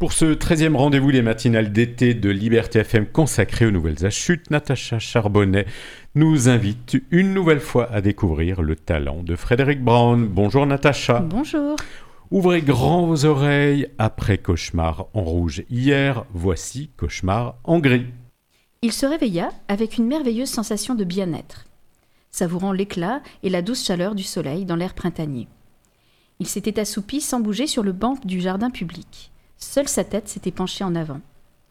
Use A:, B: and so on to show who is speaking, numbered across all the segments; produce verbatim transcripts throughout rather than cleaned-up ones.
A: Pour ce treizième rendez-vous des matinales d'été de Liberté F M consacré aux nouvelles à chute, Natacha Charbonnet nous invite une nouvelle fois à découvrir le talent de Frédéric Brown. Bonjour Natacha.
B: Bonjour.
A: Ouvrez grand vos oreilles, après cauchemar en rouge hier, voici cauchemar en gris.
B: Il se réveilla avec une merveilleuse sensation de bien-être, savourant l'éclat et la douce chaleur du soleil dans l'air printanier. Il s'était assoupi sans bouger sur le banc du jardin public. Seule sa tête s'était penchée en avant.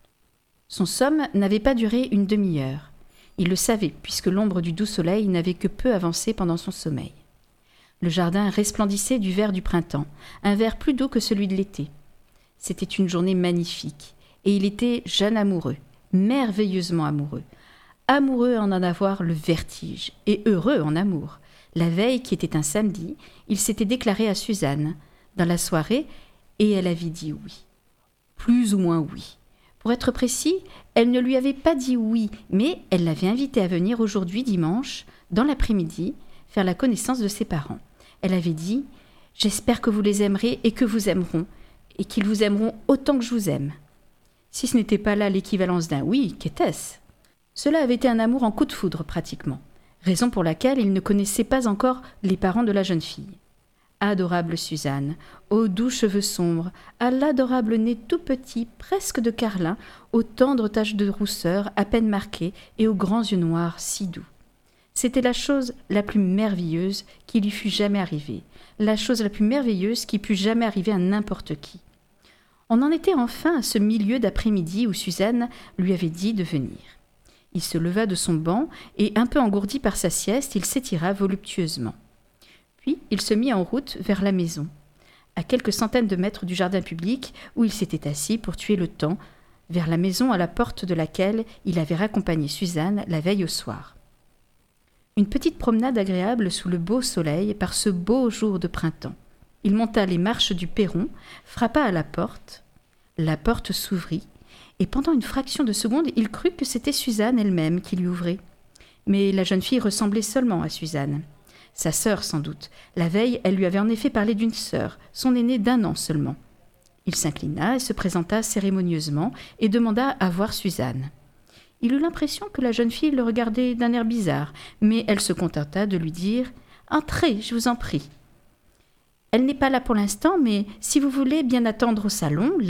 B: Son somme n'avait pas duré une demi-heure. Il le savait, puisque l'ombre du doux soleil n'avait que peu avancé pendant son sommeil. Le jardin resplendissait du vert du printemps, un vert plus doux que celui de l'été. C'était une journée magnifique, et il était jeune amoureux, merveilleusement amoureux. Amoureux en en avoir le vertige, et heureux en amour. La veille, qui était un samedi, il s'était déclaré à Suzanne, dans la soirée, et elle avait dit oui. Plus ou moins oui. Pour être précis, elle ne lui avait pas dit oui, mais elle l'avait invité à venir aujourd'hui dimanche, dans l'après-midi, faire la connaissance de ses parents. Elle avait dit « J'espère que vous les aimerez et que vous aimeront, et qu'ils vous aimeront autant que je vous aime. » Si ce n'était pas là l'équivalence d'un oui, qu'était-ce ? Cela avait été un amour en coup de foudre pratiquement, raison pour laquelle il ne connaissait pas encore les parents de la jeune fille. Adorable Suzanne, aux doux cheveux sombres, à l'adorable nez tout petit, presque de carlin, aux tendres taches de rousseur à peine marquées et aux grands yeux noirs si doux. C'était la chose la plus merveilleuse qui lui fût jamais arrivée, la chose la plus merveilleuse qui pût jamais arriver à n'importe qui. On en était enfin à ce milieu d'après-midi où Suzanne lui avait dit de venir. Il se leva de son banc et, un peu engourdi par sa sieste, il s'étira voluptueusement. Puis il se mit en route vers la maison, à quelques centaines de mètres du jardin public où il s'était assis pour tuer le temps, vers la maison à la porte de laquelle il avait raccompagné Suzanne la veille au soir. Une petite promenade agréable sous le beau soleil par ce beau jour de printemps. Il monta les marches du perron, frappa à la porte. La porte s'ouvrit, et pendant une fraction de seconde, il crut que c'était Suzanne elle-même qui lui ouvrait. Mais la jeune fille ressemblait seulement à Suzanne. Sa sœur, sans doute. La veille, elle lui avait en effet parlé d'une sœur, son aînée d'un an seulement. Il s'inclina et se présenta cérémonieusement et demanda à voir Suzanne. Il eut l'impression que la jeune fille le regardait d'un air bizarre, mais elle se contenta de lui dire « Entrez, je vous en prie. Elle n'est pas là pour l'instant, mais si vous voulez bien attendre au salon, là... »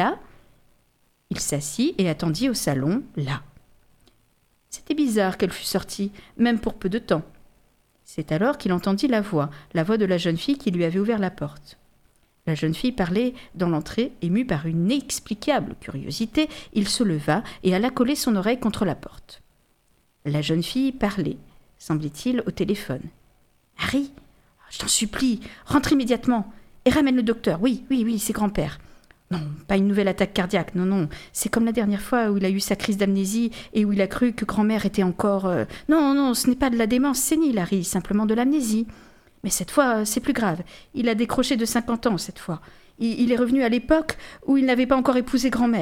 B: Il s'assit et attendit au salon, là. C'était bizarre qu'elle fût sortie, même pour peu de temps. C'est alors qu'il entendit la voix, la voix de la jeune fille qui lui avait ouvert la porte. La jeune fille parlait dans l'entrée, ému par une inexplicable curiosité, il se leva et alla coller son oreille contre la porte. La jeune fille parlait, semblait-il, au téléphone. « Harry, je t'en supplie, rentre immédiatement et ramène le docteur. Oui, oui, oui, c'est grand-père. Non, pas une nouvelle attaque cardiaque, non, non. C'est comme la dernière fois où il a eu sa crise d'amnésie et où il a cru que grand-mère était encore... Euh... Non, non, ce n'est pas de la démence sénile, Harry, simplement de l'amnésie. Mais cette fois, c'est plus grave. Il a décroché de cinquante ans, cette fois. Il, il est revenu à l'époque où il n'avait pas encore épousé grand-mère. »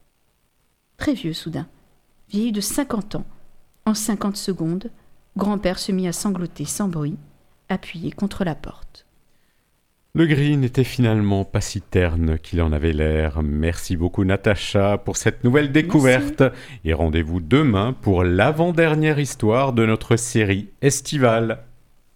B: Très vieux, soudain. Vieilli de cinquante ans. En cinquante secondes, grand-père se mit à sangloter sans bruit, appuyé contre la porte.
A: Le gris n'était finalement pas si terne qu'il en avait l'air. Merci beaucoup Natacha pour cette nouvelle découverte. Merci. Et rendez-vous demain pour l'avant-dernière histoire de notre série estivale.